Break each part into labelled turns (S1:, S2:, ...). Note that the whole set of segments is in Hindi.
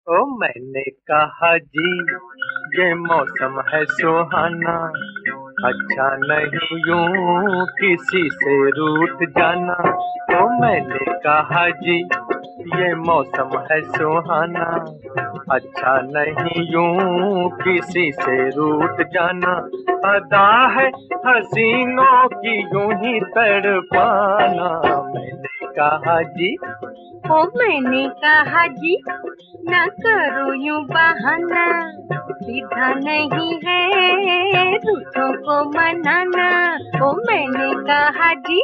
S1: ओ मैंने कहा जी, ये मौसम है सुहाना, अच्छा नहीं यूं किसी से रूठ जाना। ओ मैंने कहा जी, ये मौसम है सुहाना, अच्छा नहीं यूं किसी से रूठ जाना। अदा है हसीनों की यूं ही तड़पाना। मैंने कहा जी,
S2: ओ मैंने कहा जी, न करो यूं बहाना, सीधा नहीं है रूठों को मनाना। ओ मैंने कहा जी।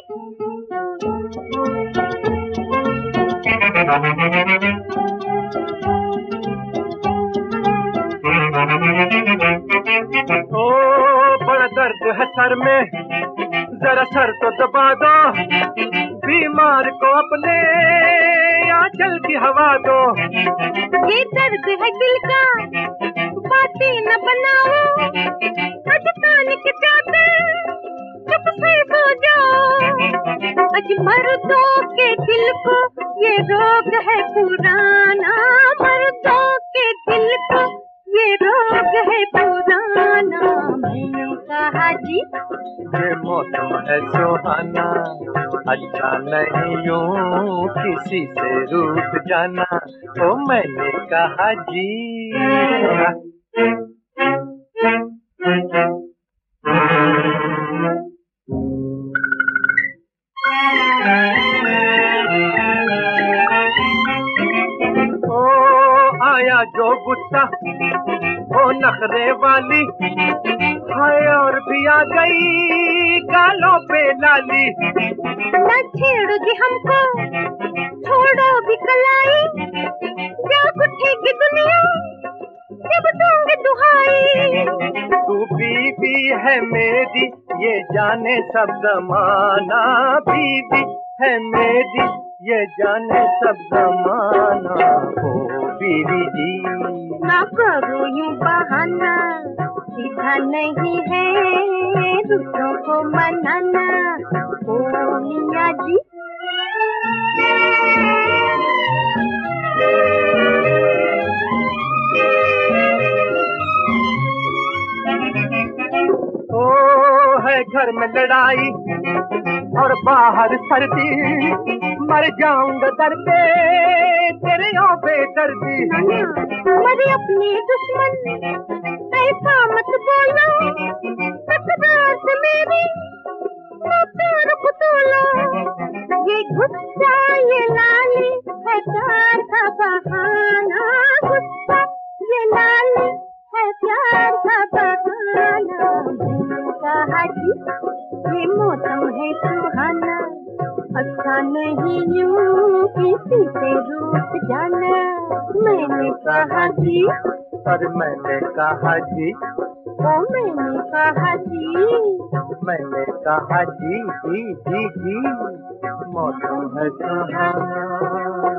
S1: ओ बड़ा दर्द है सर में, जरा सर तो दबा दो, बीमार को अपने आंचल की हवा दो।
S2: ये दर्द है दिल का, बातें न बनाओ, अजताने के जाते चुप से सो जाओ। अज मर्दों के दिल को ये रोग है पुराना, मर्दों के दिल को ये रोग है पुराना। मैंने कहा जी,
S1: ये मौसम है सुहाना, अच्छा नहीं यूं किसी से रूठ जाना। ओ मैंने कहा जी। ओ आया जो गुस्सा वो नखरे वाली, हाय और भी आ गई गालों पे लाली।
S2: न छेड़ो जी हमको, छोड़ो भी कलाई, जाग उठेगी दुनिया जब दूंगे दुहाई।
S1: तू बीवी है मेरी ये जाने सब जमाना, बीवी है मेरी ये जाने सब जमाना। ओ बीवी जी,
S2: ना करो यूं बहाना, सीधा नहीं है दूसरों को मनाना। ओ मियाँ जी।
S1: ओ है घर में लड़ाई और बाहर सर्दी, मर जाऊंगा दर पे तेरे यहाँ बेदर्दी।
S2: मरे अपने दुश्मन ऐसा मत बोलो, तकरार से मेरी प्यार को तोलो। ये गुस्सा ये लाली है प्यार का बहाना, गुस्सा ये लाली है प्यार का बहाना। मैंने कहा जी, ये मौसम है सुहाना, अच्छा नहीं यूं किसी से रूठ जाना। मैंने कहा जी,
S1: पर मैंने कहा जी,
S2: ओ मैंने कहा जी,
S1: मैंने कहा जी जी जी जी, मौसम है सुहाना।